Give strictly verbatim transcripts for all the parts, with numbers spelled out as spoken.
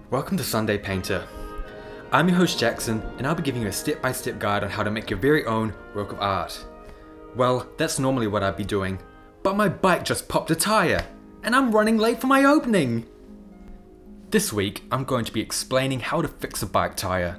Welcome to Sunday Painter. I'm your host Jackson, and I'll be giving you a step-by-step guide on how to make your very own work of art. Well, that's normally what I'd be doing, but my bike just popped a tyre, and I'm running late for my opening! This week, I'm going to be explaining how to fix a bike tyre.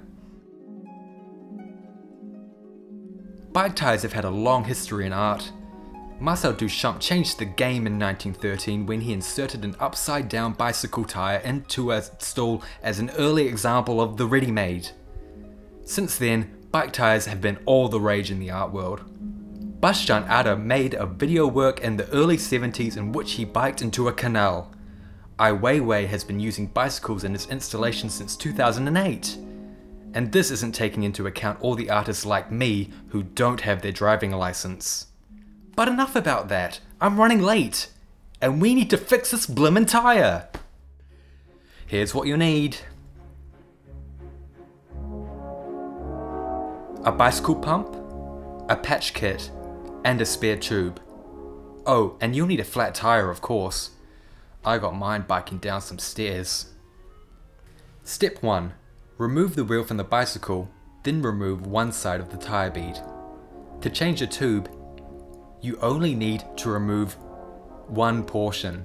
Bike tyres have had a long history in art. Marcel Duchamp changed the game in nineteen thirteen when he inserted an upside-down bicycle tyre into a stall as an early example of the ready-made. Since then, bike tyres have been all the rage in the art world. Bastian Ada made a video work in the early seventies in which he biked into a canal. Ai Weiwei has been using bicycles in his installation since two thousand eight. And this isn't taking into account all the artists like me who don't have their driving license. But enough about that, I'm running late, and we need to fix this blimmin' tyre. Here's what you need. A bicycle pump, a patch kit, and a spare tube. Oh, and you'll need a flat tyre, of course. I got mine biking down some stairs. Step one. Remove the wheel from the bicycle, then remove one side of the tyre bead. To change the tube, you only need to remove one portion.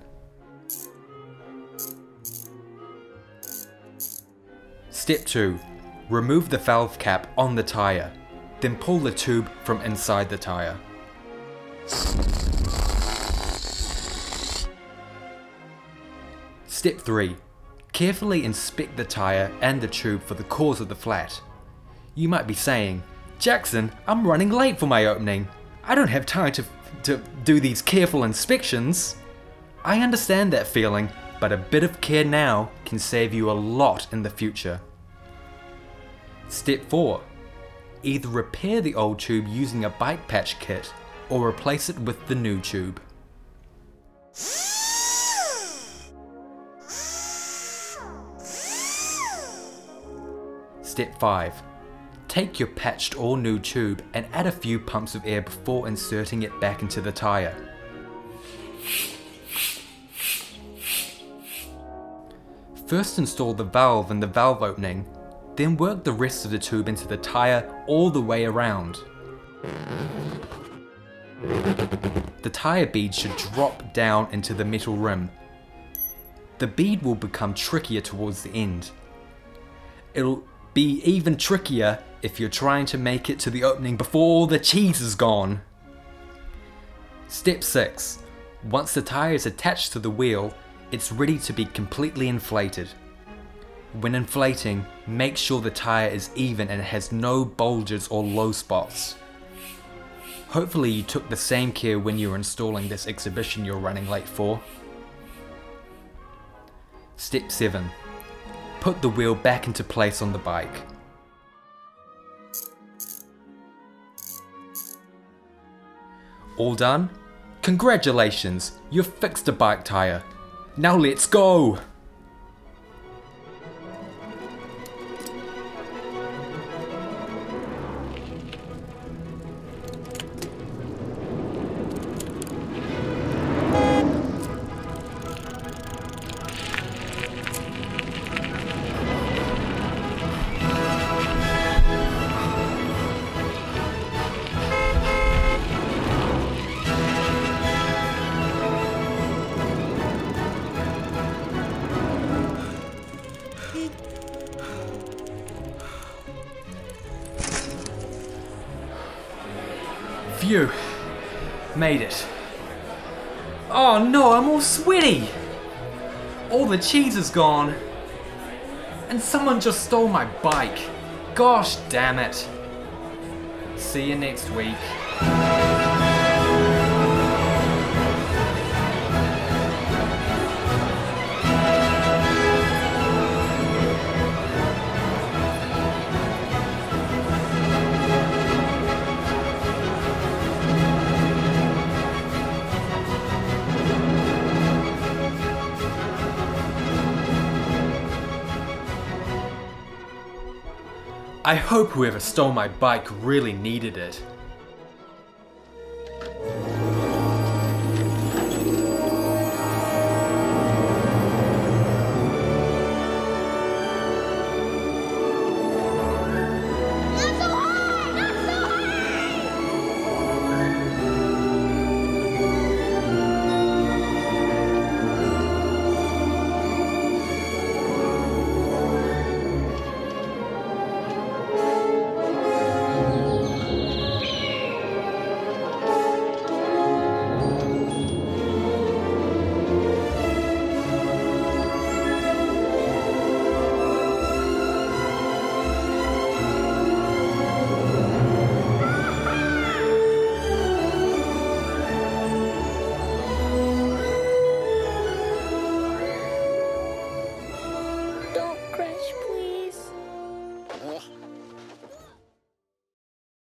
Step two. Remove the valve cap on the tyre, then pull the tube from inside the tyre. Step three. Carefully inspect the tyre and the tube for the cause of the flat. You might be saying, Jackson, I'm running late for my opening. I don't have time to, to do these careful inspections. I understand that feeling, but a bit of care now can save you a lot in the future. Step four. Either repair the old tube using a bike patch kit or replace it with the new tube. Step five. Take your patched or new tube and add a few pumps of air before inserting it back into the tyre. First install the valve in the valve opening, then work the rest of the tube into the tyre all the way around. The tyre bead should drop down into the metal rim. The bead will become trickier towards the end. It'll be even trickier if you're trying to make it to the opening before all the cheese is gone. Step six. Once the tyre is attached to the wheel, it's ready to be completely inflated. When inflating, make sure the tyre is even and has no bulges or low spots. Hopefully you took the same care when you were installing this exhibition you're running late for. Step seven. Put the wheel back into place on the bike. All done? Congratulations, you've fixed a bike tyre. Now let's go! Phew, made it. Oh no, I'm all sweaty. All the cheese is gone. And someone just stole my bike. Gosh damn it. See you next week. I hope whoever stole my bike really needed it.